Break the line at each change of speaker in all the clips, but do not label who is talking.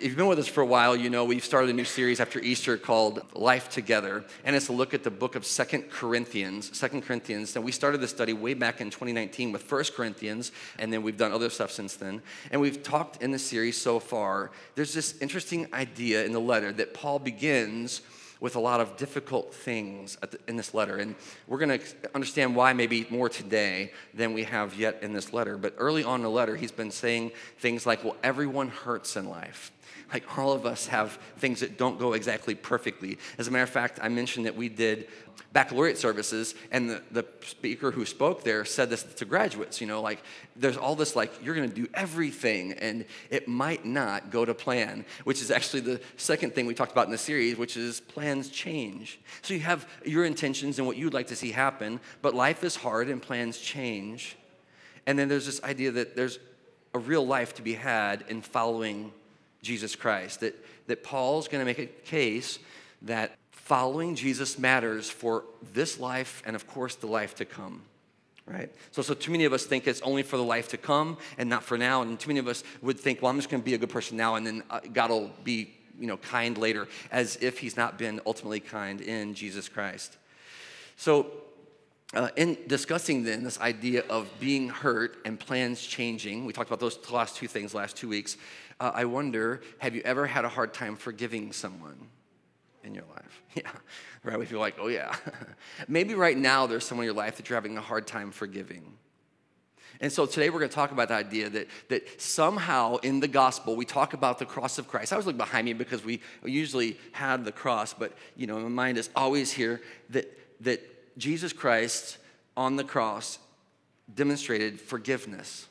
if you've been with us for a while, you know we've started a new series after Easter called Life Together, and it's a look at the book of 2 Corinthians. 2 Corinthians, and we started this study way back in 2019 with 1 Corinthians, and then we've done other stuff since then. And we've talked in the series so far, there's this interesting idea in the letter that Paul begins with a lot of difficult things in this letter. And we're going to understand why maybe more today than we have yet in this letter. But early on in the letter, he's been saying things like, well, everyone hurts in life. Like all of us have things that don't go exactly perfectly. As a matter of fact, I mentioned that we did baccalaureate services, and the speaker who spoke there said this to graduates, like there's all this like you're going to do everything and it might not go to plan, which is actually the second thing we talked about in the series, which is plans change. So you have your intentions and what you'd like to see happen, but life is hard and plans change. And then there's this idea that there's a real life to be had in following Jesus Christ, that Paul's going to make a case that following Jesus matters for this life and, of course, the life to come, right? So too many of us think it's only for the life to come and not for now, and too many of us would think, well, I'm just going to be a good person now, and then God will be, kind later, as if he's not been ultimately kind in Jesus Christ. So in discussing then this idea of being hurt and plans changing, we talked about those last two things last 2 weeks. I wonder, have you ever had a hard time forgiving someone in your life? Yeah, right? We feel like, oh yeah. Maybe right now there's someone in your life that you're having a hard time forgiving. And so today we're going to talk about the idea that somehow in the gospel we talk about the cross of Christ. I was looking behind me because we usually had the cross, but my mind is always here that Jesus Christ on the cross demonstrated forgiveness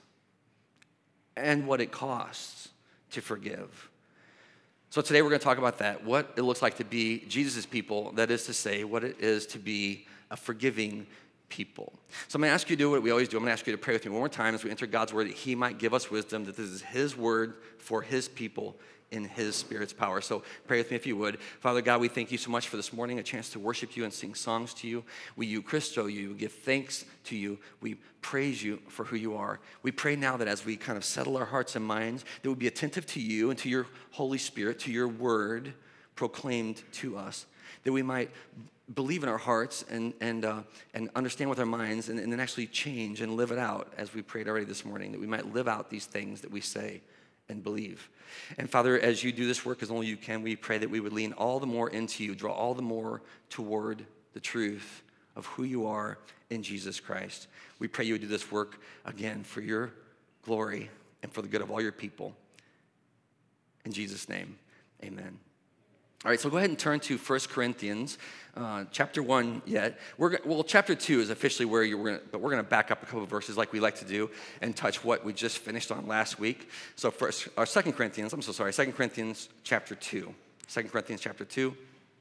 and what it costs to forgive. So today we're going to talk about that, what it looks like to be Jesus' people, that is to say, what it is to be a forgiving people. So I'm going to ask you to do what we always do. I'm going to ask you to pray with me one more time as we enter God's word, that he might give us wisdom, that this is his word for his people in his Spirit's power. So pray with me if you would. Father God, we thank you so much for this morning, a chance to worship you and sing songs to you. We Eucharisto you, give thanks to you. We praise you for who you are. We pray now that as we kind of settle our hearts and minds, that we'll be attentive to you and to your Holy Spirit, to your word proclaimed to us, that we might believe in our hearts and understand with our minds and then actually change and live it out as we prayed already this morning, that we might live out these things that we say and believe. And Father, as you do this work as only you can, we pray that we would lean all the more into you, draw all the more toward the truth of who you are in Jesus Christ. We pray you would do this work again for your glory and for the good of all your people. In Jesus' name, amen. All right, so go ahead and turn to 1 Corinthians, chapter 1 yet. Chapter 2 is officially where but we're going to back up a couple of verses like we like to do and touch what we just finished on last week. So 2 Corinthians chapter 2. 2 Corinthians chapter 2.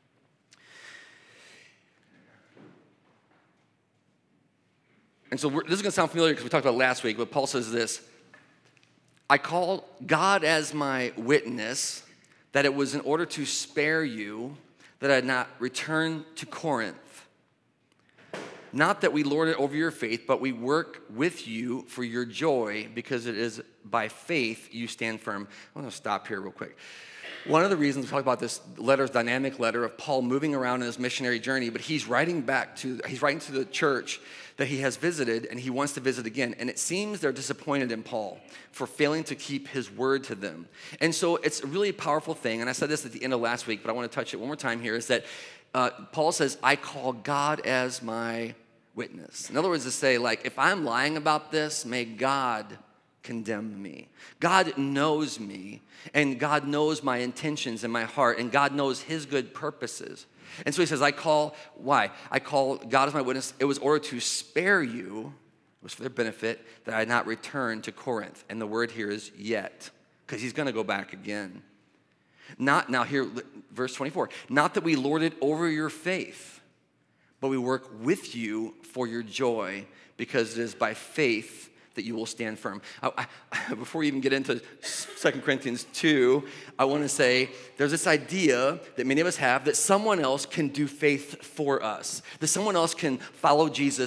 And so this is going to sound familiar because we talked about it last week, but Paul says this: I call God as my witness that it was in order to spare you that I had not returned to Corinth. Not that we lord it over your faith, but we work with you for your joy, because it is by faith you stand firm. I'm going to stop here real quick. One of the reasons we talk about this letter is dynamic letter of Paul moving around in his missionary journey, but he's writing to the church that he has visited, and he wants to visit again. And it seems they're disappointed in Paul for failing to keep his word to them. And so it's a really powerful thing, and I said this at the end of last week, but I want to touch it one more time here, is that Paul says, I call God as my witness. In other words, to say, like, if I'm lying about this, may God condemn me. God knows me, and God knows my intentions and my heart, and God knows his good purposes. And so he says, I call God as my witness. It was in order to spare you, it was for their benefit, that I had not returned to Corinth. And the word here is yet, because he's going to go back again. Now here, verse 24, not that we lord it over your faith, but we work with you for your joy, because it is by faith that you will stand firm. Before we even get into 2 Corinthians 2, I want to say there's this idea that many of us have that someone else can do faith for us, that someone else can follow Jesus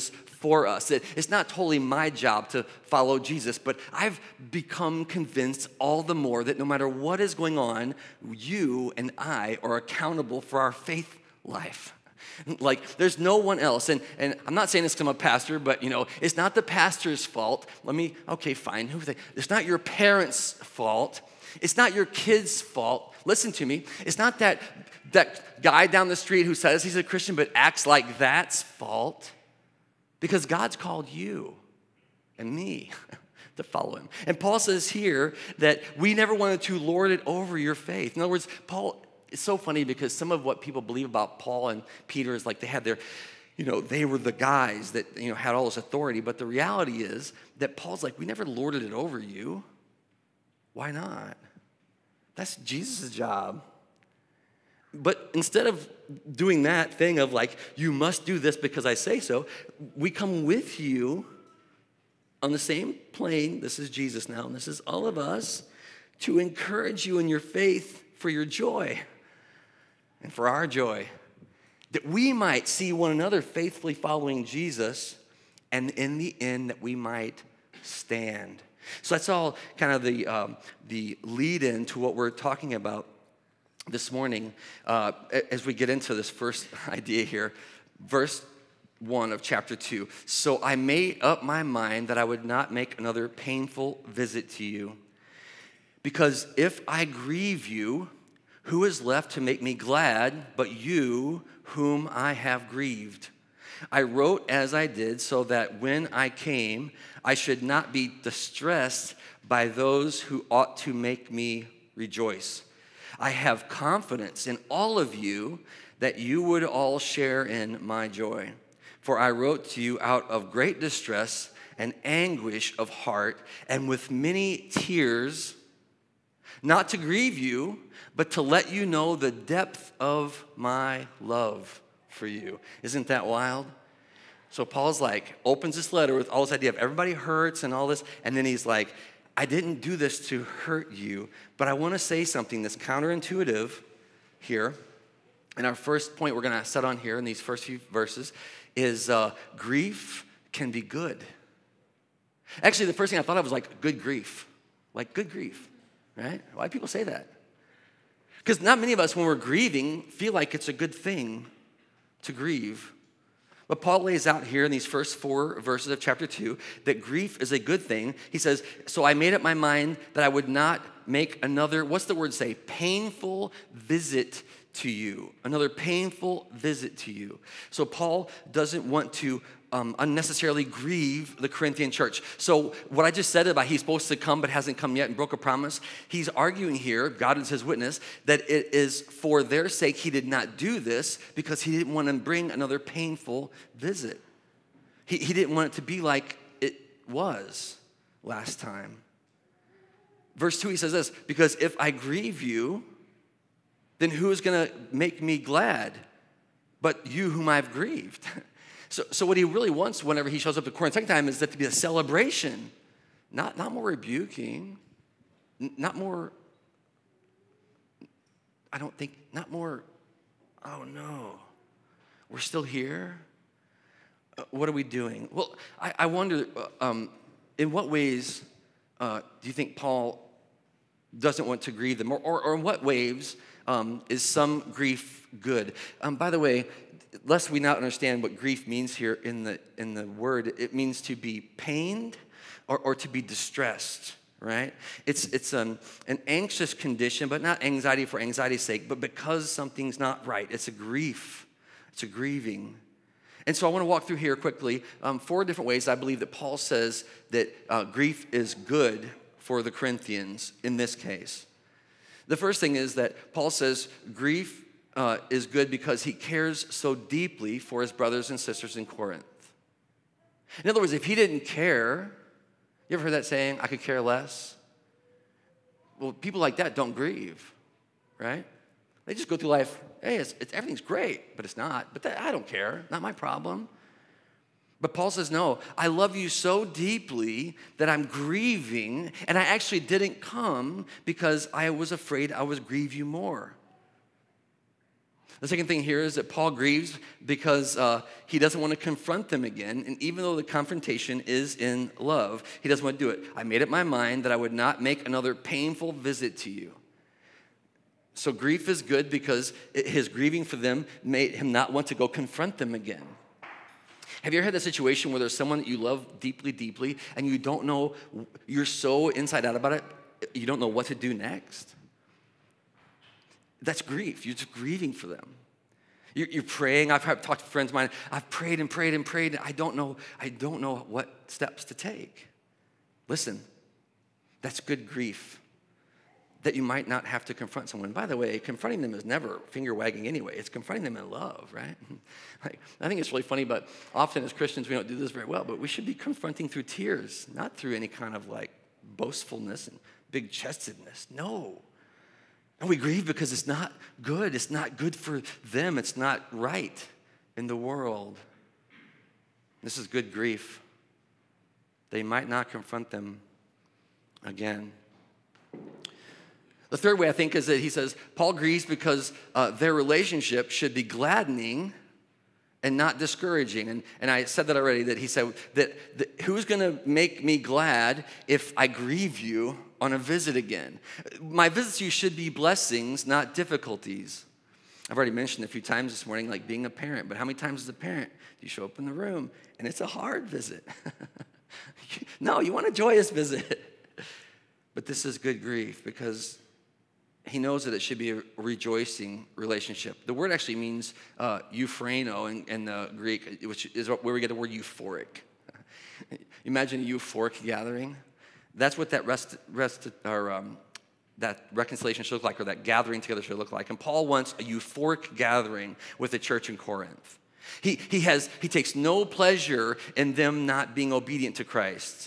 for us. It's not totally my job to follow Jesus, but I've become convinced all the more that no matter what is going on, you and I are accountable for our faith life. Like, there's no one else. And I'm not saying this because I'm a pastor, but, it's not the pastor's fault. Okay, fine. It's not your parents' fault. It's not your kids' fault. Listen to me. It's not that guy down the street who says he's a Christian but acts like that's fault. Because God's called you and me to follow him. And Paul says here that we never wanted to lord it over your faith. In other words, Paul, it's so funny because some of what people believe about Paul and Peter is like they had their, they were the guys that, had all this authority. But the reality is that Paul's like, we never lorded it over you. Why not? That's Jesus' job. But instead of doing that thing of like, you must do this because I say so, we come with you on the same plane. This is Jesus now, and this is all of us, to encourage you in your faith for your joy and for our joy, that we might see one another faithfully following Jesus, and in the end that we might stand. So that's all kind of the lead-in to what we're talking about this morning, as we get into this first idea here, verse 1 of chapter 2. So I made up my mind that I would not make another painful visit to you, because if I grieve you, who is left to make me glad but you whom I have grieved? I wrote as I did so that when I came, I should not be distressed by those who ought to make me rejoice. I have confidence in all of you that you would all share in my joy. For I wrote to you out of great distress and anguish of heart and with many tears, not to grieve you, but to let you know the depth of my love for you. Isn't that wild? So Paul's like, opens this letter with all this idea of everybody hurts and all this, and then he's like, I didn't do this to hurt you, but I want to say something that's counterintuitive here. And our first point we're going to set on here in these first few verses is grief can be good. Actually, the first thing I thought of was like good grief. Like good grief, right? Why do people say that? Because not many of us, when we're grieving, feel like it's a good thing to grieve. But Paul lays out here in these first 4 verses of chapter 2 that grief is a good thing. He says, so I made up my mind that I would not make another, what's the word say? Painful visit to you. Another painful visit to you. So Paul doesn't want to unnecessarily grieve the Corinthian church. So what I just said about he's supposed to come but hasn't come yet and broke a promise, he's arguing here, God is his witness, that it is for their sake he did not do this because he didn't want to bring another painful visit. He didn't want it to be like it was last time. Verse 2, he says this, because if I grieve you, then who is going to make me glad but you whom I've grieved? So what he really wants whenever he shows up to Corinth second time is that to be a celebration, not more rebuking, not more, oh no, we're still here? What are we doing? Well, I wonder, in what ways do you think Paul doesn't want to grieve them? Or in what ways is some grief good? By the way, lest we not understand what grief means here in the word, it means to be pained or to be distressed, right? It's an anxious condition, but not anxiety for anxiety's sake, but because something's not right. It's a grief. It's a grieving. And so I want to walk through here quickly 4 different ways I believe that Paul says that grief is good for the Corinthians in this case. The first thing is that Paul says grief is good because he cares so deeply for his brothers and sisters in Corinth. In other words, if he didn't care, you ever heard that saying, I could care less? Well, people like that don't grieve, right? They just go through life, hey, everything's great, but it's not. But I don't care, not my problem. But Paul says, no, I love you so deeply that I'm grieving, and I actually didn't come because I was afraid I would grieve you more. The second thing here is that Paul grieves because he doesn't want to confront them again. And even though the confrontation is in love, he doesn't want to do it. I made up my mind that I would not make another painful visit to you. So grief is good because his grieving for them made him not want to go confront them again. Have you ever had that situation where there's someone that you love deeply, deeply, and you don't know, you're so inside out about it, you don't know what to do next? That's grief. You're just grieving for them. You're praying. I've talked to friends of mine. I've prayed and prayed and prayed. And I don't know what steps to take. Listen, that's good grief. That you might not have to confront someone. By the way, confronting them is never finger wagging anyway. It's confronting them in love, right? I think it's really funny, but often as Christians we don't do this very well. But we should be confronting through tears, not through any kind of like boastfulness and big-chestedness. No. And we grieve because it's not good. It's not good for them. It's not right in the world. This is good grief. They might not confront them again. The third way I think is that he says, Paul grieves because their relationship should be gladdening and not discouraging. And I said that already, that he said that who's going to make me glad if I grieve you on a visit again? My visits to you should be blessings, not difficulties. I've already mentioned a few times this morning, like being a parent, but how many times as a parent do you show up in the room and it's a hard visit? No, you want a joyous visit. But this is good grief because he knows that it should be a rejoicing relationship. The word actually means euphreno in the Greek, which is where we get the word euphoric. Imagine a euphoric gathering. That's what that that reconciliation should look like, or that gathering together should look like. And Paul wants a euphoric gathering with the church in Corinth. He takes no pleasure in them not being obedient to Christ,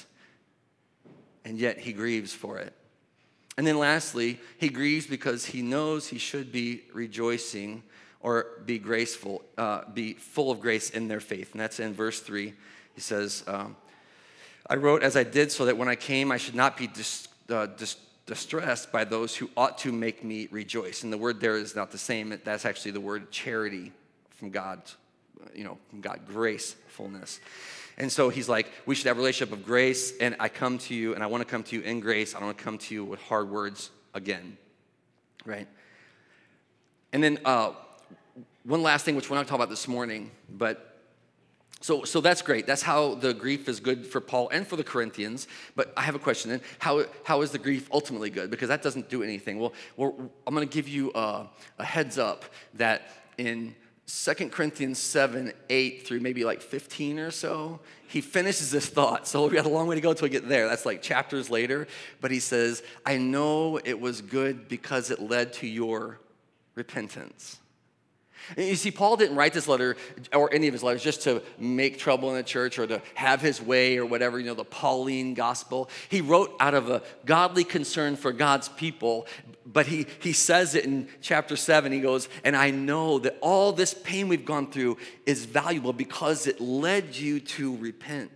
and yet he grieves for it. And then lastly, he grieves because he knows he should be rejoicing or be graceful, be full of grace in their faith. And that's in verse 3. He says, I wrote as I did so that when I came, I should not be distressed by those who ought to make me rejoice. And the word there is not the same. That's actually the word charity from God, from God, gracefulness. And so he's like, we should have a relationship of grace, and I come to you, and I want to come to you in grace. I don't want to come to you with hard words again, right? And then one last thing, which we're not talking about this morning, but so that's great. That's how the grief is good for Paul and for the Corinthians. But I have a question then. How is the grief ultimately good? Because that doesn't do anything. Well, I'm going to give you a heads up that in 2 Corinthians 7, 8 through maybe like 15 or so, he finishes this thought. So we got a long way to go until we get there. That's like chapters later. But he says, I know it was good because it led to your repentance. And you see, Paul didn't write this letter or any of his letters just to make trouble in the church or to have his way or whatever, the Pauline gospel. He wrote out of a godly concern for God's people, but he says it in chapter 7. He goes, and I know that all this pain we've gone through is valuable because it led you to repent.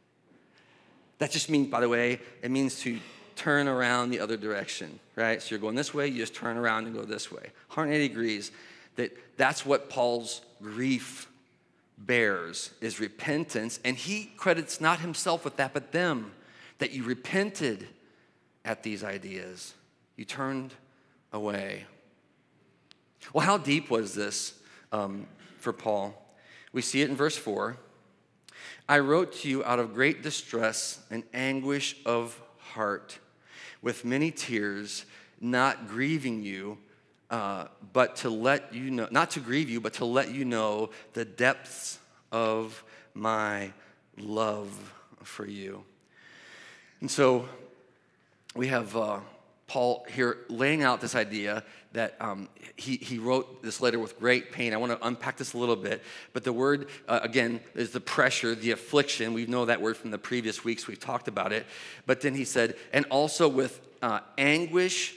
That just means, by the way, it means to turn around the other direction, right? So you're going this way, you just turn around and go this way. 180 degrees. That's what Paul's grief bears, is repentance. And he credits not himself with that, but them, that you repented at these ideas. You turned away. Well, how deep was this for Paul? We see it in verse 4. I wrote to you out of great distress and anguish of heart, with many tears, not grieving you, but to let you know, not to grieve you, but to let you know the depths of my love for you. And so we have Paul here laying out this idea that he wrote this letter with great pain. I want to unpack this a little bit, but the word, again, is the pressure, the affliction. We know that word from the previous weeks. We've talked about it. But then he said, and also with anguish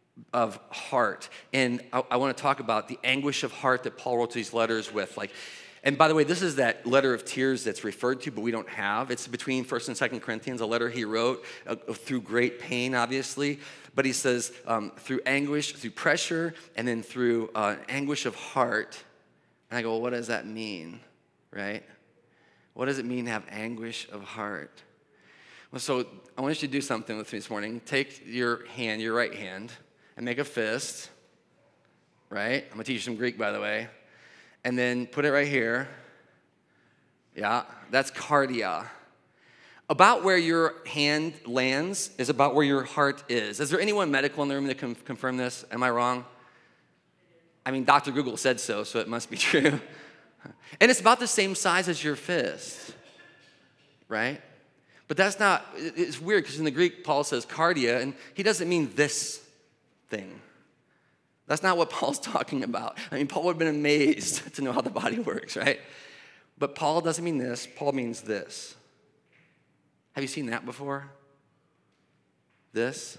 of heart. And I want to talk about the anguish of heart that Paul wrote these letters with. Like, And by the way, this is that letter of tears that's referred to, but we don't have. It's between 1st and 2nd Corinthians, a letter he wrote through great pain, obviously. But he says through anguish, through pressure, and then through anguish of heart. And I go, well, what does that mean, right? What does it mean to have anguish of heart? Well, so I want you to do something with me this morning. Take your hand, your right hand, and make a fist, right? I'm going to teach you some Greek, by the way. And then put it right here. Yeah, that's cardia. About where your hand lands is about where your heart is. Is there anyone medical in the room that can confirm this? Am I wrong? I mean, Dr. Google said so it must be true. And it's about the same size as your fist, right? But that's not, it's weird because in the Greek, Paul says cardia, and he doesn't mean this thing. That's not what Paul's talking about. I mean, Paul would have been amazed to know how the body works, right? But Paul doesn't mean this. Paul means this. Have you seen that before? This?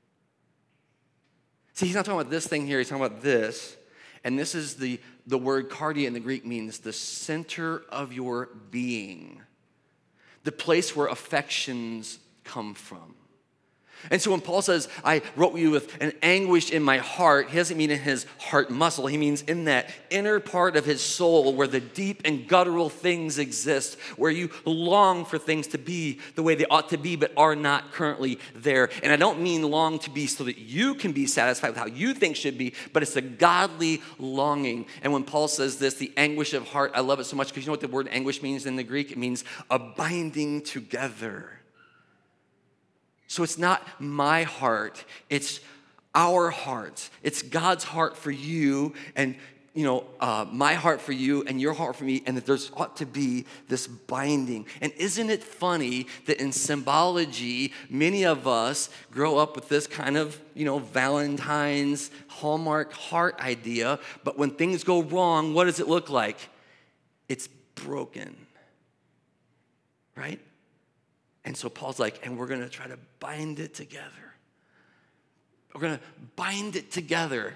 See, he's not talking about this thing here. He's talking about this. And this is the word cardia in the Greek means the center of your being. The place where affections come from. And so when Paul says, I wrote you with an anguish in my heart, he doesn't mean in his heart muscle. He means in that inner part of his soul where the deep and guttural things exist, where you long for things to be the way they ought to be but are not currently there. And I don't mean long to be so that you can be satisfied with how you think should be, but it's a godly longing. And when Paul says this, the anguish of heart, I love it so much because you know what the word anguish means in the Greek? It means a binding together. So it's not my heart, it's our hearts. It's God's heart for you and, my heart for you and your heart for me, and that there's ought to be this binding. And isn't it funny that in symbology, many of us grow up with this kind of, Valentine's Hallmark heart idea, but when things go wrong, what does it look like? It's broken, right? And so Paul's like, and we're going to try to bind it together. We're going to bind it together.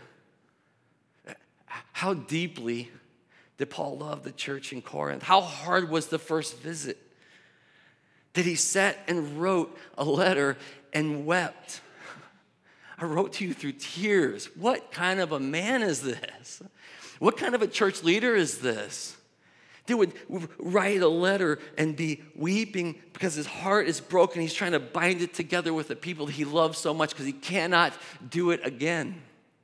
How deeply did Paul love the church in Corinth? How hard was the first visit? That he sat and wrote a letter and wept? I wrote to you through tears. What kind of a man is this? What kind of a church leader is this? They would write a letter and be weeping because his heart is broken. He's trying to bind it together with the people that he loves so much because he cannot do it again.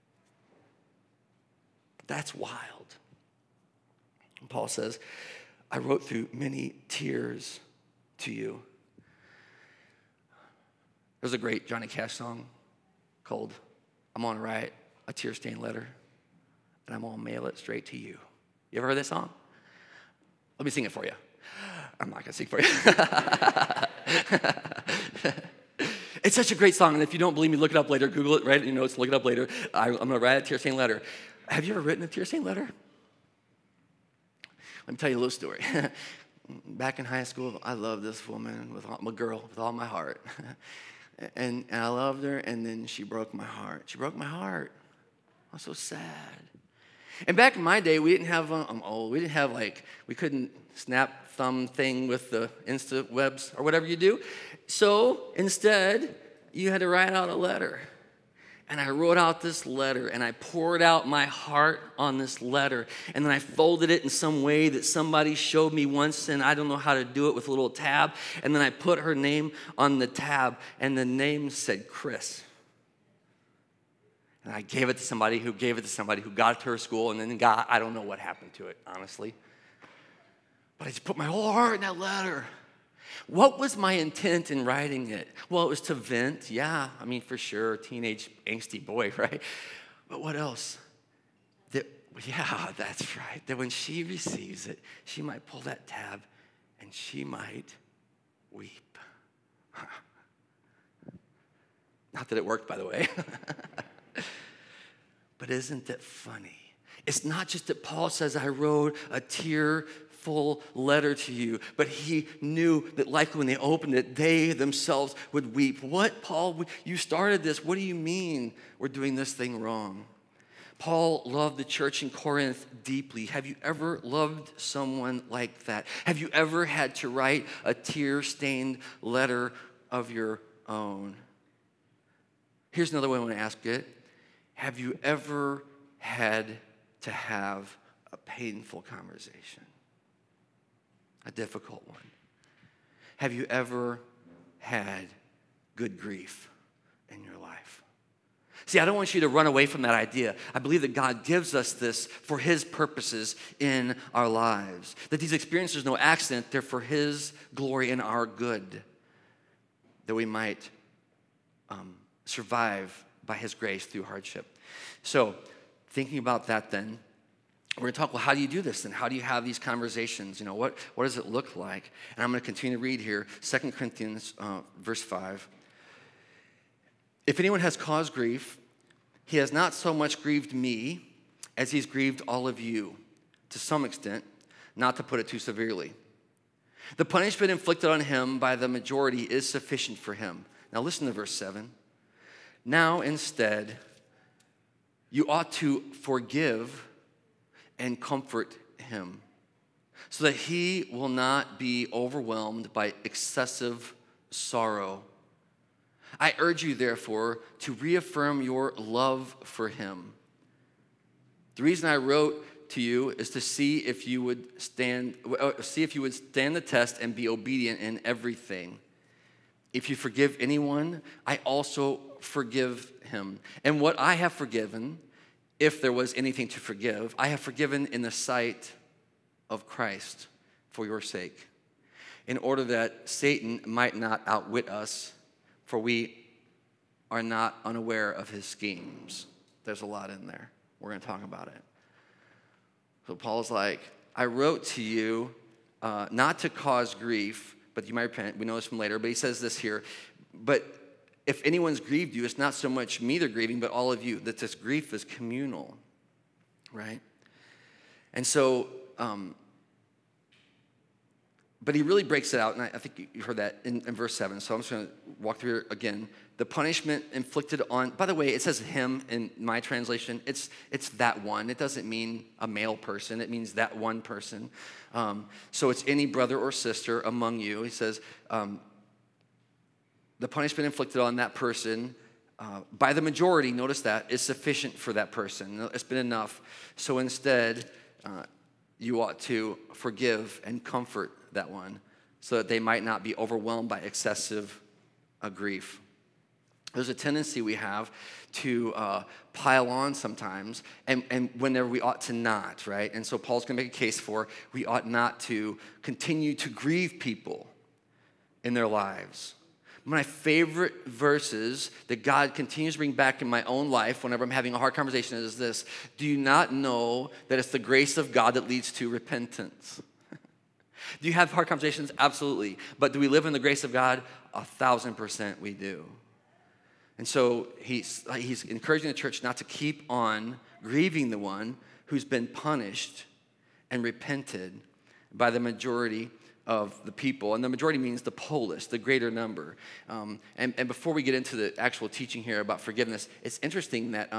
That's wild. And Paul says, I wrote through many tears to you. There's a great Johnny Cash song called I'm Gonna Write a Tear-Stained Letter and I'm gonna mail it straight to you. You ever heard that song? Let me sing it for you. I'm not going to sing for you. It's such a great song, and if you don't believe me, look it up later. Google it, write it in your notes, look it up later. I'm going to write a tear-stained letter. Have you ever written a tear-stained letter? Let me tell you a little story. Back in high school, I loved this woman, a girl, with all my heart. And I loved her, and then she broke my heart. She broke my heart. I was so sad. And back in my day, we didn't have, I'm old, we couldn't snap thumb thing with the Insta webs or whatever you do. So instead, you had to write out a letter. And I wrote out this letter, and I poured out my heart on this letter. And then I folded it in some way that somebody showed me once, and I don't know how to do it with a little tab. And then I put her name on the tab, and the name said Chris. And I gave it to somebody who gave it to somebody who got it to her school, and then I don't know what happened to it, honestly. But I just put my whole heart in that letter. What was my intent in writing it? Well, it was to vent, yeah, for sure, teenage angsty boy, right? But what else? That's right, that when she receives it, she might pull that tab and she might weep. Not that it worked, by the way. But isn't it funny? It's not just that Paul says, I wrote a tearful letter to you, but he knew that likely when they opened it, they themselves would weep. What, Paul? You started this. What do you mean we're doing this thing wrong? Paul loved the church in Corinth deeply. Have you ever loved someone like that? Have you ever had to write a tear-stained letter of your own? Here's another way I want to ask it. Have you ever had to have a painful conversation? A difficult one? Have you ever had good grief in your life? See, I don't want you to run away from that idea. I believe that God gives us this for His purposes in our lives. That these experiences are no accident. They're for His glory and our good. That we might survive by His grace through hardship. So, thinking about that then, we're going to talk, well, how do you do this then? How do you have these conversations? What does it look like? And I'm going to continue to read here, 2 Corinthians verse 5. If anyone has caused grief, he has not so much grieved me as he's grieved all of you, to some extent, not to put it too severely. The punishment inflicted on him by the majority is sufficient for him. Now listen to verse 7. Now instead, you ought to forgive and comfort him, so that he will not be overwhelmed by excessive sorrow. I urge you, therefore, to reaffirm your love for him. The reason I wrote to you is to see if you would stand the test and be obedient in everything. If you forgive anyone, I also forgive him. And what I have forgiven, if there was anything to forgive, I have forgiven in the sight of Christ for your sake, in order that Satan might not outwit us, for we are not unaware of his schemes. There's a lot in there. We're going to talk about it. So Paul's like, I wrote to you not to cause grief, but you might repent. We know this from later, but he says this here. But if anyone's grieved you, it's not so much me they're grieving, but all of you, that this grief is communal, right? And so, but he really breaks it out, and I think you heard that in verse 7, so I'm just going to walk through it again. The punishment inflicted on, by the way, it says him in my translation. It's that one. It doesn't mean a male person. It means that one person. So it's any brother or sister among you. He says, the punishment inflicted on that person by the majority, notice that, is sufficient for that person. It's been enough. So instead, you ought to forgive and comfort that one so that they might not be overwhelmed by excessive grief. There's a tendency we have to pile on sometimes, and whenever we ought to not, right? And so Paul's going to make a case for we ought not to continue to grieve people in their lives. One of my favorite verses that God continues to bring back in my own life whenever I'm having a hard conversation is this: do you not know that it's the grace of God that leads to repentance? Do you have hard conversations? Absolutely. But do we live in the grace of God? 1,000% we do. And so he's encouraging the church not to keep on grieving the one who's been punished and repented by the majority of the people. And the majority means the polis, the greater number. And before we get into the actual teaching here about forgiveness, it's interesting that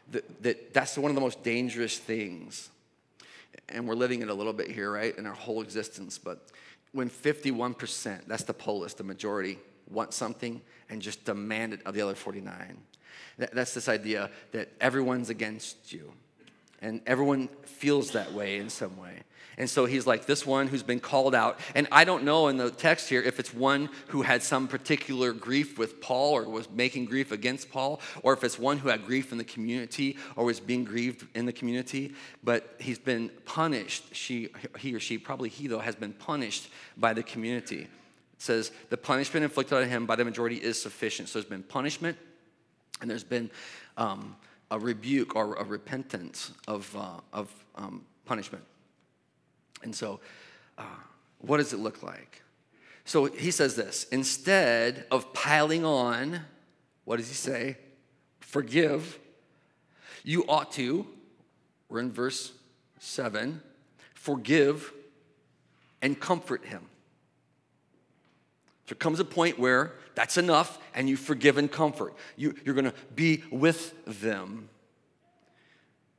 that's one of the most dangerous things. And we're living it a little bit here, right, in our whole existence. But when 51%, that's the polis, the majority, want something and just demand it of the other 49. That's this idea that everyone's against you. And everyone feels that way in some way. And so he's like this one who's been called out. And I don't know in the text here if it's one who had some particular grief with Paul or was making grief against Paul, or if it's one who had grief in the community or was being grieved in the community. But he's been punished. He or she, probably he though, has been punished by the community. It says the punishment inflicted on him by the majority is sufficient. So there's been punishment and there's been a rebuke or a repentance of punishment. And so, what does it look like? So he says this: instead of piling on, what does he say? Forgive. You ought to, we're in verse 7, forgive and comfort him. There comes a point where that's enough and you forgive and comfort. You're going to be with them.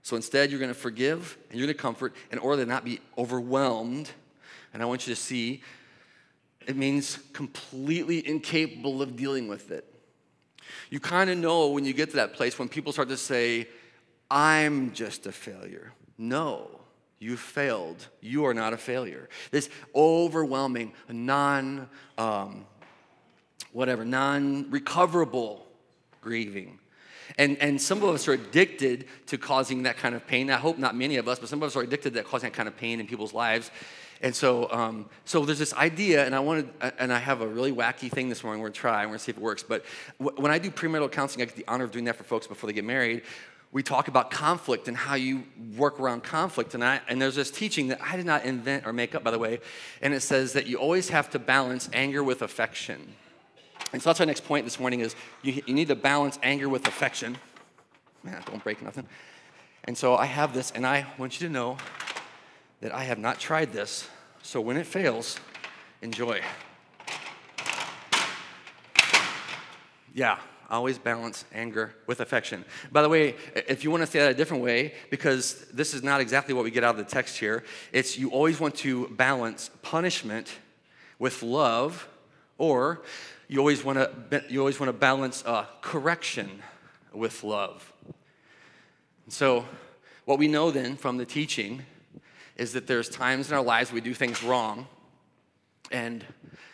So instead, you're going to forgive and you're going to comfort in order to not be overwhelmed. And I want you to see it means completely incapable of dealing with it. You kind of know when you get to that place when people start to say, I'm just a failure. No, you failed. You are not a failure. This overwhelming, non-recoverable grieving. And some of us are addicted to causing that kind of pain. I hope not many of us, but some of us are addicted to causing that kind of pain in people's lives. And so there's this idea, and I have a really wacky thing this morning. We're gonna try. We're gonna see if it works. But when I do premarital counseling, I get the honor of doing that for folks before they get married. We talk about conflict and how you work around conflict. And there's this teaching that I did not invent or make up, by the way. And it says that you always have to balance anger with affection. And so that's our next point this morning is you need to balance anger with affection. Man, don't break nothing. And so I have this, and I want you to know that I have not tried this. So when it fails, enjoy. Yeah, always balance anger with affection. By the way, if you want to say that a different way, because this is not exactly what we get out of the text here, it's you always want to balance punishment with love, or you always want to balance correction with love. So what we know then from the teaching is that there's times in our lives we do things wrong, and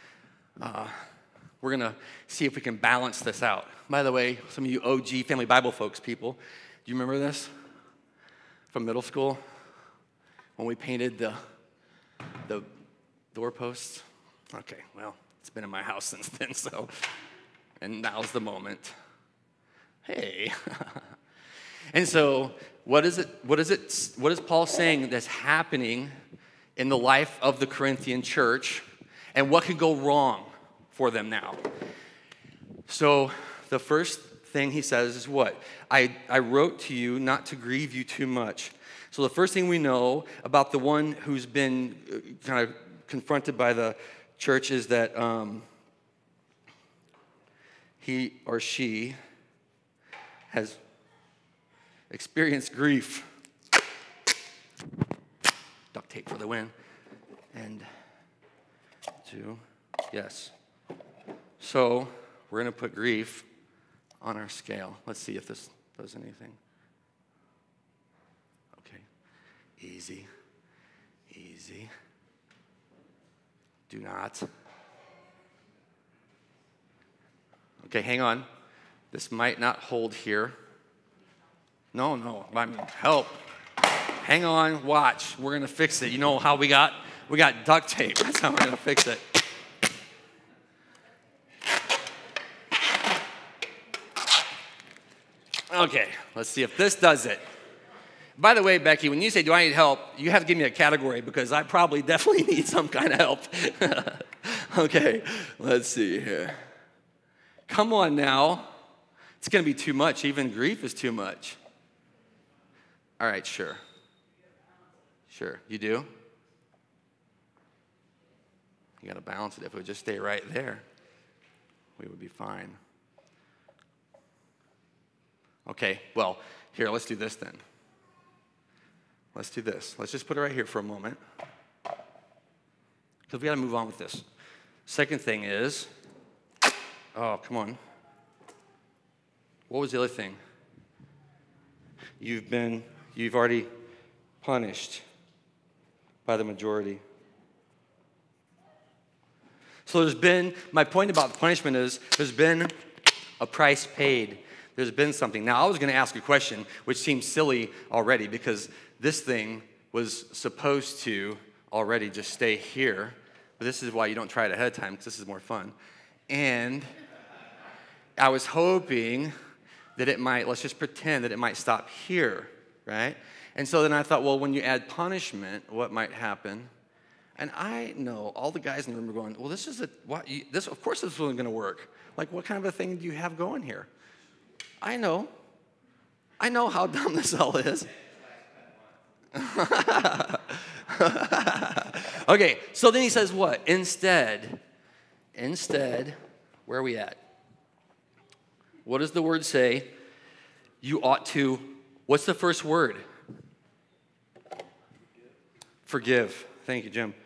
we're going to see if we can balance this out. By the way, some of you OG Family Bible folks, people, do you remember this from middle school when we painted the doorposts? Okay, well, it's been in my house since then, and now's the moment. Hey. And so what is Paul saying that's happening in the life of the Corinthian church, and what could go wrong for them now? So the first thing he says is what? I wrote to you not to grieve you too much. So the first thing we know about the one who's been kind of confronted by the church is that he or she has experienced grief. Duct tape for the win. And 2, yes. So we're going to put grief on our scale. Let's see if this does anything. Okay. Easy. Do not. Okay, hang on. This might not hold here. No, I mean, help. Hang on, watch. We're going to fix it. You know how we got duct tape. That's how we're going to fix it. Okay, let's see if this does it. By the way, Becky, when you say, do I need help, you have to give me a category because I probably definitely need some kind of help. Okay, let's see here. Come on now. It's going to be too much. Even grief is too much. All right, sure. You do? You got to balance it. If it would just stay right there, we would be fine. Okay, well, here, let's do this then. Let's do this. Let's just put it right here for a moment. Because we got to move on with this. Second thing is, oh, come on. What was the other thing? You've already punished by the majority. So my point about the punishment is there's been a price paid. There's been something. Now, I was going to ask a question, which seems silly already, because this thing was supposed to already just stay here. But this is why you don't try it ahead of time, because this is more fun. And I was hoping that let's just pretend that it might stop here, right? And so then I thought, well, when you add punishment, what might happen? And I know all the guys in the room are going, well, of course this isn't going to work. Like, what kind of a thing do you have going here? I know how dumb this all is. Okay, so then he says what? Instead, where are we at? What does the word say? You ought to, what's the first word? Forgive. Thank you, Jim.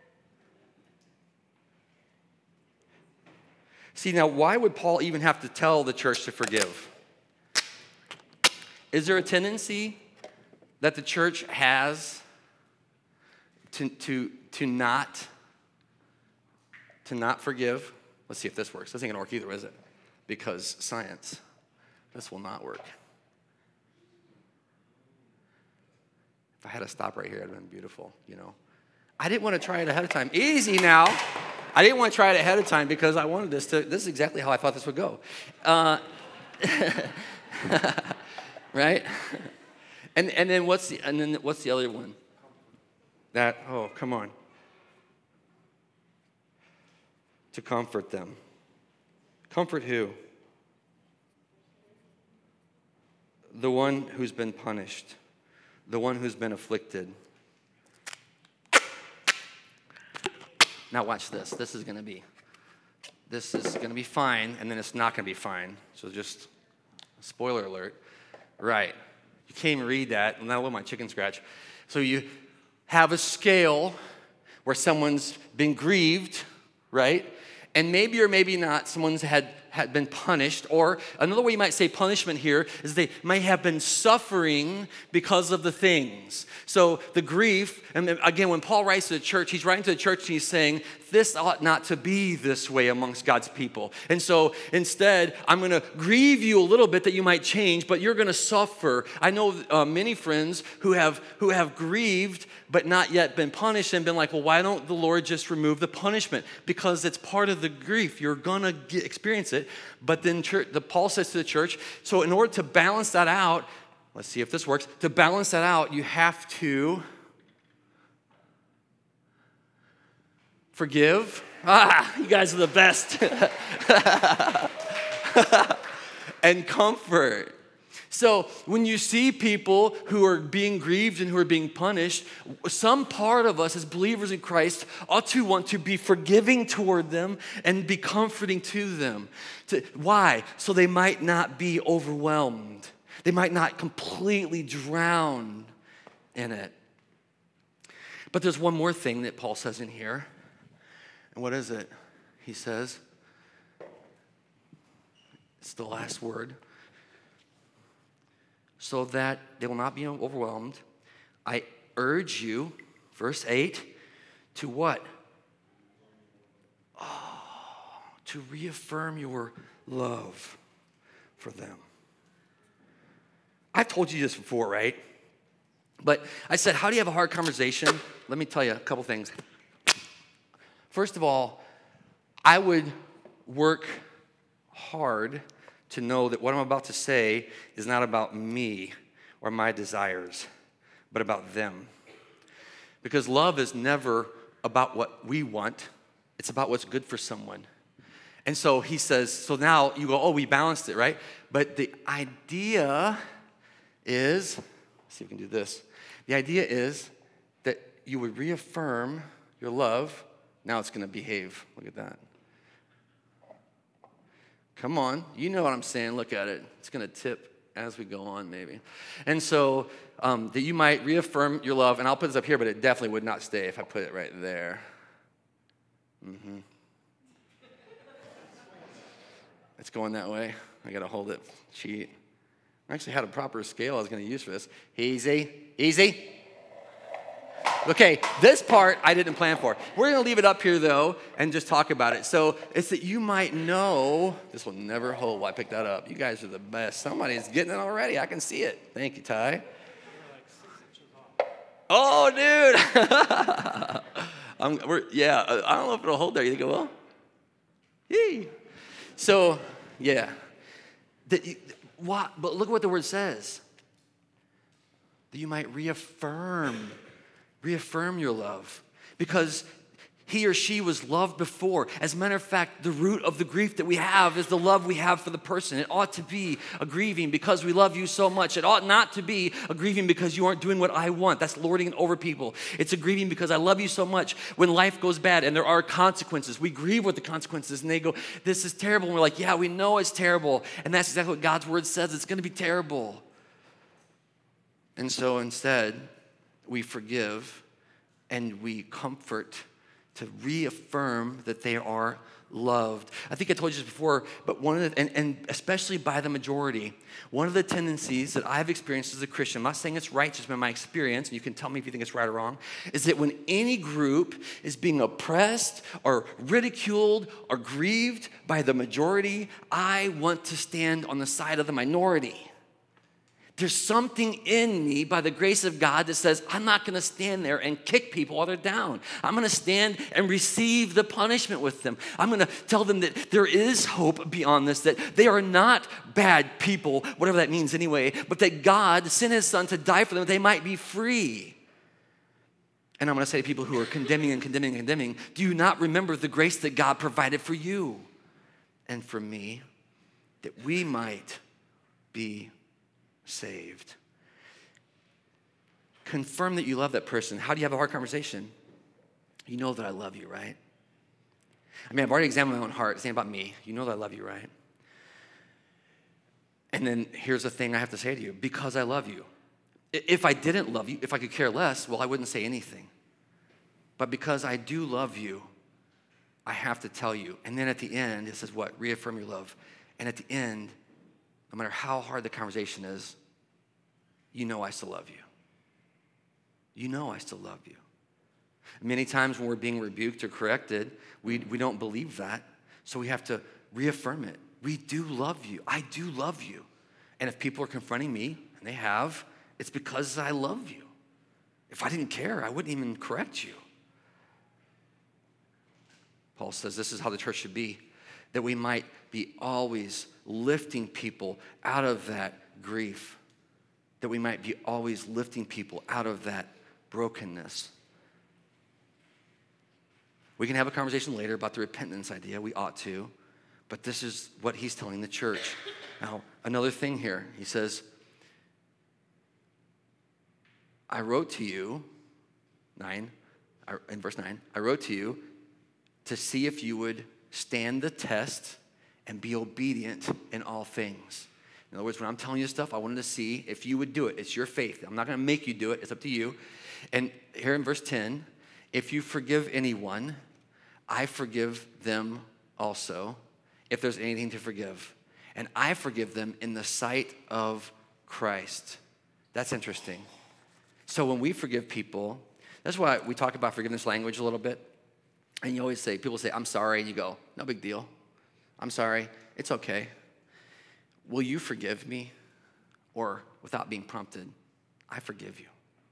See, now, why would Paul even have to tell the church to forgive? Is there a tendency that the church has to not forgive? Let's see if this works. This ain't gonna work either, is it? Because science, this will not work. If I had to stop right here, it'd have been beautiful, you know. I didn't want to try it ahead of time. Easy now. I didn't want to try it ahead of time because I wanted this is exactly how I thought this would go. Right? And then what's the other one? Come on. To comfort them. Comfort who? The one who's been punished. The one who's been afflicted. Now watch this. This is going to be fine, and then it's not going to be fine. So just, spoiler alert. Right. You can't even read that. Now let my chicken scratch. So you have a scale where someone's been grieved, right? And maybe or maybe not, someone's had been punished. Or another way you might say punishment here is they may have been suffering because of the things. So the grief, and again, when Paul writes to the church, he's writing to the church and he's saying, this ought not to be this way amongst God's people. And so instead, I'm going to grieve you a little bit that you might change, but you're going to suffer. I know many friends who have grieved but not yet been punished and been like, well, why don't the Lord just remove the punishment? Because it's part of the grief. You're going to experience it. But then Paul says to the church, so in order to balance that out, let's see if this works. To balance that out, you have to forgive. You guys are the best. And comfort. So when you see people who are being grieved and who are being punished, some part of us as believers in Christ ought to want to be forgiving toward them and be comforting to them. Why? So they might not be overwhelmed. They might not completely drown in it. But there's one more thing that Paul says in here. And what is it? He says, it's the last word. So that they will not be overwhelmed, I urge you, verse 8, to what? To reaffirm your love for them. I've told you this before, right? But I said, how do you have a hard conversation? Let me tell you a couple things. First of all, I would work hard to know that what I'm about to say is not about me or my desires, but about them. Because love is never about what we want. It's about what's good for someone. And so he says, so now you go, we balanced it, right? But the idea is, let's see if we can do this. The idea is that you would reaffirm your love. Now it's going to behave. Look at that. Come on, you know what I'm saying. Look at it. It's going to tip as we go on, maybe. And so that you might reaffirm your love, and I'll put this up here, but it definitely would not stay if I put it right there. It's going that way. I got to hold it. Cheat. I actually had a proper scale I was going to use for this. Easy, easy. Okay, this part I didn't plan for. We're going to leave it up here, though, and just talk about it. So it's that you might know, this will never hold while I pick that up. You guys are the best. Somebody's getting it already. I can see it. Thank you, Ty. Oh, dude. I don't know if it'll hold there. You think it will? Yee. So, yeah. But look at what the word says. That you might reaffirm your love, because he or she was loved before. As a matter of fact, the root of the grief that we have is the love we have for the person. It ought to be a grieving because we love you so much. It ought not to be a grieving because you aren't doing what I want. That's lording it over people. It's a grieving because I love you so much. When life goes bad and there are consequences, we grieve with the consequences, and they go, this is terrible. And we're like, yeah, we know it's terrible. And that's exactly what God's word says. It's going to be terrible. And so instead, we forgive and we comfort to reaffirm that they are loved. I think I told you this before, but one of the, and especially by the majority, one of the tendencies that I've experienced as a Christian, I'm not saying it's right, just been my experience, and you can tell me if you think it's right or wrong, is that when any group is being oppressed or ridiculed or grieved by the majority, I want to stand on the side of the minority. There's something in me by the grace of God that says, I'm not going to stand there and kick people while they're down. I'm going to stand and receive the punishment with them. I'm going to tell them that there is hope beyond this, that they are not bad people, whatever that means anyway, but that God sent his son to die for them, that they might be free. And I'm going to say to people who are condemning, do you not remember the grace that God provided for you and for me, that we might be saved? Confirm that you love that person. How do you have a hard conversation? You know that I love you, right? I mean, I've already examined my own heart. It's not about me. You know that I love you, right? And then here's the thing I have to say to you. Because I love you. If I didn't love you, if I could care less, well, I wouldn't say anything. But because I do love you, I have to tell you. And then at the end, it says what? Reaffirm your love. And at the end, no matter how hard the conversation is, you know I still love you. You know I still love you. Many times when we're being rebuked or corrected, we don't believe that, so we have to reaffirm it. We do love you. I do love you. And if people are confronting me, and they have, it's because I love you. If I didn't care, I wouldn't even correct you. Paul says this is how the church should be, that we might be always lifting people out of that grief, that we might be always lifting people out of that brokenness. We can have a conversation later about the repentance idea. We ought to, but this is what he's telling the church. Now, another thing here, he says, I wrote to you, in verse 9, I wrote to you to see if you would stand the test and be obedient in all things. In other words, when I'm telling you stuff, I wanted to see if you would do it. It's your faith. I'm not going to make you do it. It's up to you. And here in verse 10, if you forgive anyone, I forgive them also, if there's anything to forgive. And I forgive them in the sight of Christ. That's interesting. So when we forgive people, that's why we talk about forgiveness language a little bit. And you always say, people say, I'm sorry. And you go, no big deal. I'm sorry. It's okay. Will you forgive me? Or without being prompted, I forgive you.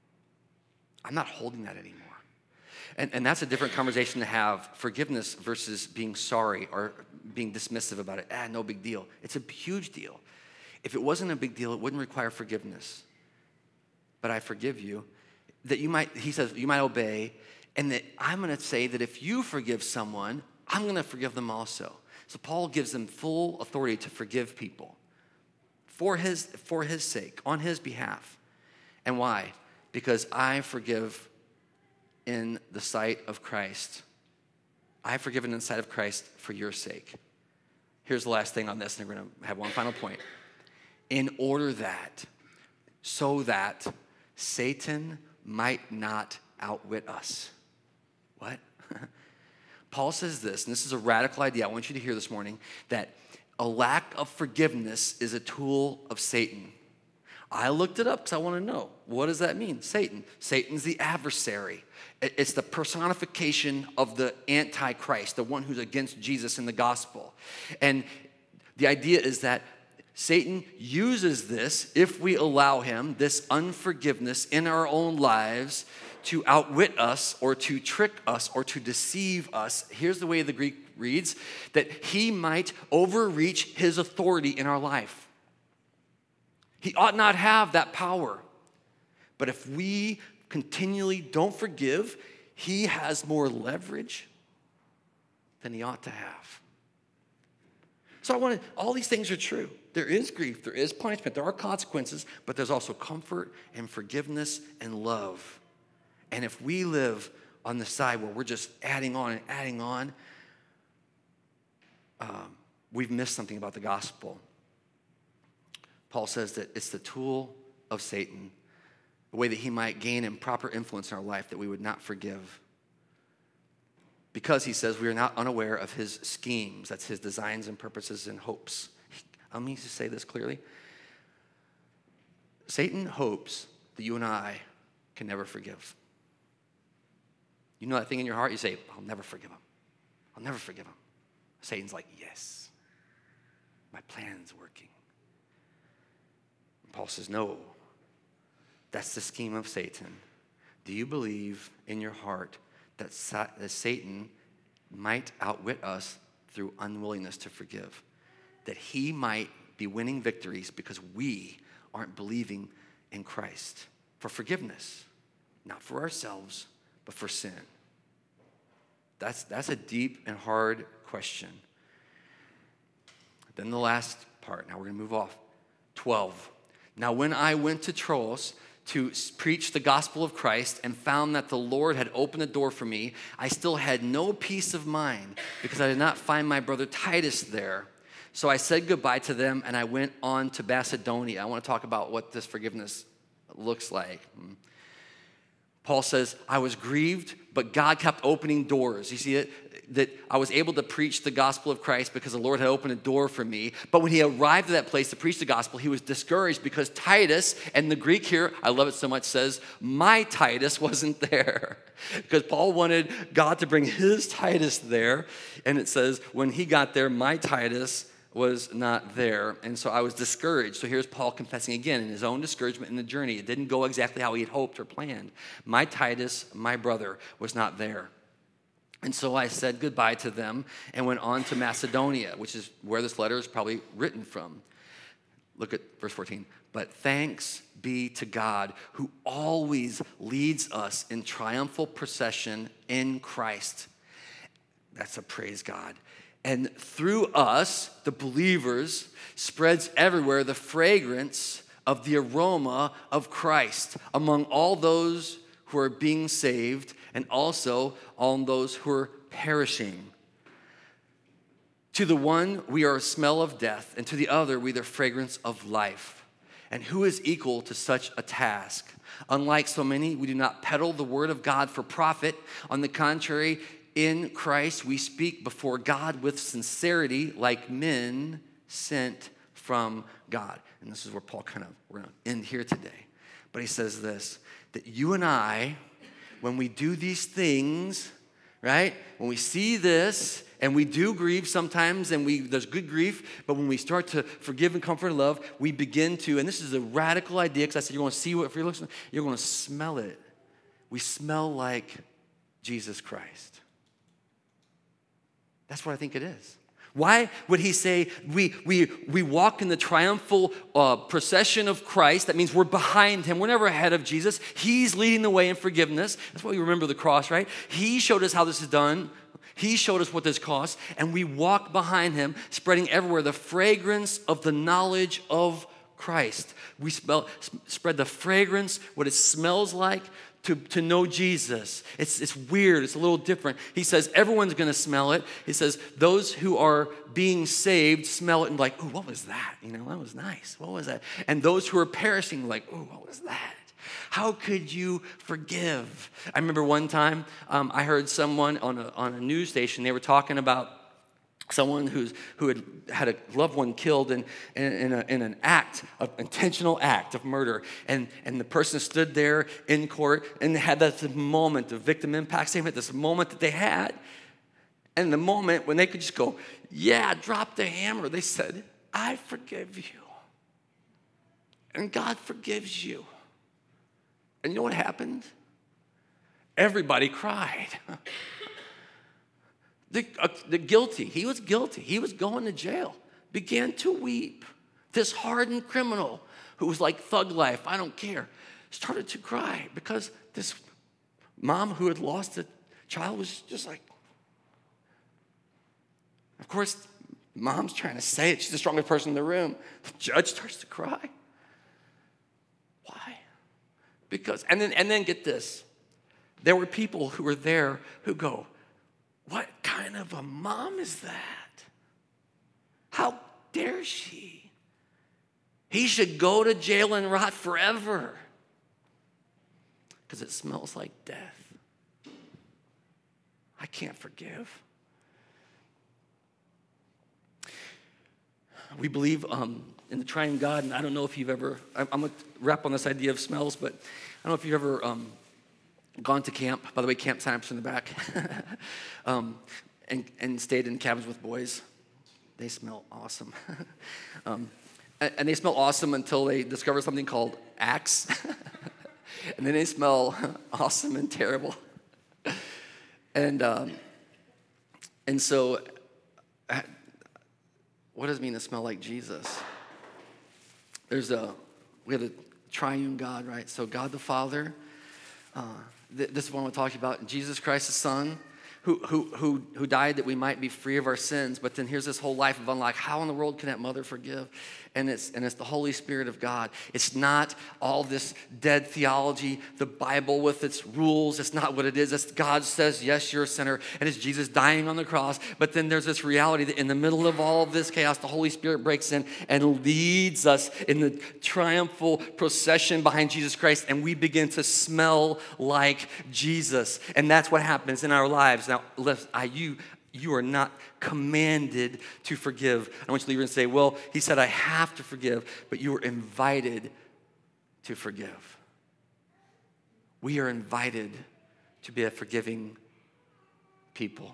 I'm not holding that anymore. And that's a different conversation to have, forgiveness versus being sorry or being dismissive about it. No big deal. It's a huge deal. If it wasn't a big deal, it wouldn't require forgiveness. But I forgive you. That you might, he says, you might obey. And that I'm going to say that if you forgive someone, I'm going to forgive them also. So Paul gives them full authority to forgive people for his sake, on his behalf. And why? Because I forgive in the sight of Christ. I have forgiven in the sight of Christ for your sake. Here's the last thing on this, and we're going to have one final point. In order that, so that Satan might not outwit us. What? Paul says this, and this is a radical idea I want you to hear this morning, that a lack of forgiveness is a tool of Satan. I looked it up because I want to know, what does that mean? Satan. Satan's the adversary. It's the personification of the Antichrist, the one who's against Jesus in the gospel. And the idea is that Satan uses this, if we allow him, this unforgiveness in our own lives to outwit us or to trick us or to deceive us. Here's the way the Greek reads, that he might overreach his authority in our life. He ought not have that power. But if we continually don't forgive, he has more leverage than he ought to have. So all these things are true. There is grief, there is punishment, there are consequences, but there's also comfort and forgiveness and love. And if we live on the side where we're just adding on and adding on, we've missed something about the gospel. Paul says that it's the tool of Satan a way that he might gain improper influence in our life, that we would not forgive. Because he says we are not unaware of his schemes. That's his designs and purposes and hopes. Let me just say this clearly. Satan hopes that you and I can never forgive. You know that thing in your heart? You say, I'll never forgive him. I'll never forgive him. Satan's like, yes, my plan's working. And Paul says, no, that's the scheme of Satan. Do you believe in your heart that Satan might outwit us through unwillingness to forgive? That he might be winning victories because we aren't believing in Christ for forgiveness, not for ourselves, but for sin. That's a deep and hard question. Then the last part. Now we're going to move off. 12. Now when I went to Troas to preach the gospel of Christ and found that the Lord had opened the door for me, I still had no peace of mind because I did not find my brother Titus there. So I said goodbye to them and I went on to Macedonia. I want to talk about what this forgiveness looks like. Paul says, I was grieved, but God kept opening doors. You see it? That I was able to preach the gospel of Christ because the Lord had opened a door for me. But when he arrived at that place to preach the gospel, he was discouraged because Titus, and the Greek here, I love it so much, says, my Titus wasn't there. Because Paul wanted God to bring his Titus there. And it says, when he got there, my Titus was not there. And so I was discouraged. So here's Paul confessing again in his own discouragement in the journey. It didn't go exactly how he had hoped or planned. My Titus, my brother, was not there. And so I said goodbye to them and went on to Macedonia, which is where this letter is probably written from. Look at verse 14. But thanks be to God who always leads us in triumphal procession in Christ. That's a praise God. And through us, the believers, spreads everywhere the fragrance of the aroma of Christ among all those who are being saved and also on those who are perishing. To the one, we are a smell of death, and to the other, we are the fragrance of life. And who is equal to such a task? Unlike so many, we do not peddle the word of God for profit. On the contrary, in Christ, we speak before God with sincerity, like men sent from God. And this is where Paul we're going to end here today. But he says this, that you and I, when we do these things, right? When we see this, and we do grieve sometimes, and there's good grief, but when we start to forgive and comfort and love, we begin to, and this is a radical idea, because I said you're going to see what, if you're listening, you're going to smell it. We smell like Jesus Christ. That's what I think it is. Why would he say we walk in the triumphal procession of Christ? That means we're behind him. We're never ahead of Jesus. He's leading the way in forgiveness. That's why we remember the cross, right? He showed us how this is done. He showed us what this costs. And we walk behind him, spreading everywhere the fragrance of the knowledge of Christ. We spread the fragrance, what it smells like, to know Jesus. It's weird. It's a little different. He says everyone's going to smell it. He says those who are being saved smell it and like, ooh, what was that? That was nice. What was that? And those who are perishing like, ooh, what was that? How could you forgive? I remember one time I heard someone on a news station. They were talking about someone who had a loved one killed in an intentional act of murder. And the person stood there in court and had that moment of victim impact statement, this moment that they had. And the moment when they could just go, yeah, drop the hammer. They said, I forgive you. And God forgives you. And you know what happened? Everybody cried. The guilty, he was guilty. He was going to jail. Began to weep. This hardened criminal who was like thug life, I don't care, started to cry because this mom who had lost a child was just like, of course, mom's trying to say it. She's the strongest person in the room. The judge starts to cry. Why? Because, and then get this. There were people who were there who go, what kind of a mom is that? How dare she? He should go to jail and rot forever. because it smells like death. I can't forgive. We believe in the triune God, and I don't know if you've ever, I'm going to wrap on this idea of smells, but I don't know if you've ever gone to camp. By the way, camp sign-ups in the back. And stayed in cabins with boys. They smell awesome. And they smell awesome until they discover something called Axe. And then they smell awesome and terrible. And so, what does it mean to smell like Jesus? We have a triune God, right? So God the Father, this is what I'm talking about. Jesus Christ the Son, who died that we might be free of our sins. But then here's this whole life of unlock. How in the world can that mother forgive? And it's the Holy Spirit of God. It's not all this dead theology, the Bible with its rules. It's not what it is. It's God says, yes, you're a sinner. And it's Jesus dying on the cross. But then there's this reality that in the middle of all of this chaos, the Holy Spirit breaks in and leads us in the triumphal procession behind Jesus Christ. And we begin to smell like Jesus. And that's what happens in our lives. Now, you are not commanded to forgive. I want you to leave here and say, well, he said I have to forgive, but you are invited to forgive. We are invited to be a forgiving people.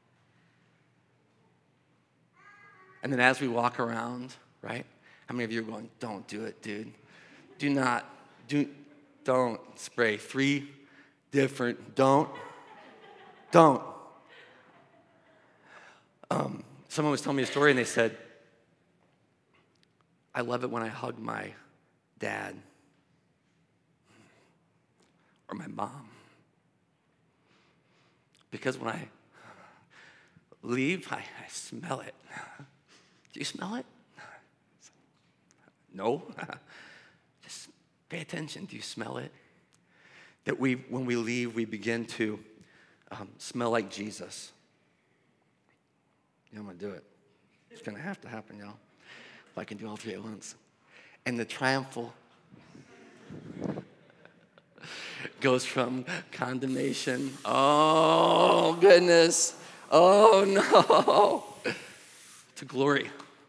And then as we walk around, right? How many of you are going, don't do it, dude. Don't spray 3 different, don't. Someone was telling me a story and they said, I love it when I hug my dad or my mom. Because when I leave, I smell it. Do you smell it? No. Just pay attention. Do you smell it? That when we leave, we begin to smell like Jesus. I'm going to do it. It's going to have to happen, y'all. If I can do all 3 at once. And the triumphal goes from condemnation, oh, goodness, oh, no, to glory.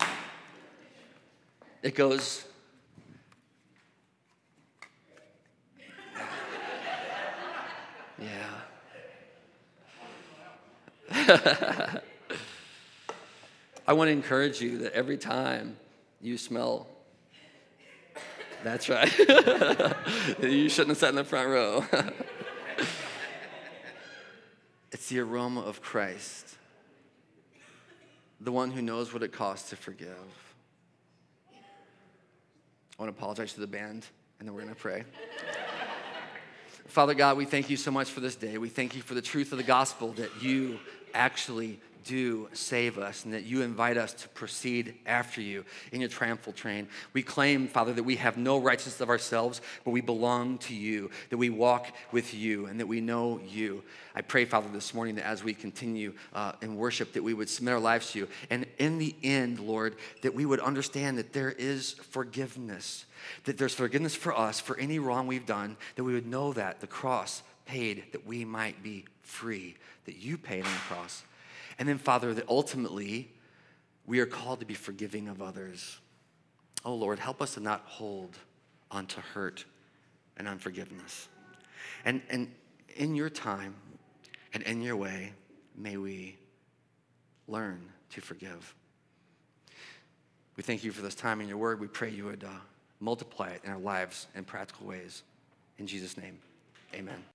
It goes, yeah. I want to encourage you that every time you smell, that's right. You shouldn't have sat in the front row. It's the aroma of Christ, the one who knows what it costs to forgive. I want to apologize to the band, and then we're going to pray. Father God, we thank you so much for this day. We thank you for the truth of the gospel that you actually do save us and that you invite us to proceed after you in your triumphal train. We claim, Father, that we have no righteousness of ourselves, but we belong to you, that we walk with you, and that we know you. I pray, Father, this morning that as we continue in worship, that we would submit our lives to you. And in the end, Lord, that we would understand that there is forgiveness, that there's forgiveness for us for any wrong we've done, that we would know that the cross paid that we might be free, that you paid on the cross. And then, Father, that ultimately we are called to be forgiving of others. Oh, Lord, help us to not hold onto hurt and unforgiveness. And in your time and in your way, may we learn to forgive. We thank you for this time in your word. We pray you would multiply it in our lives in practical ways. In Jesus' name, amen.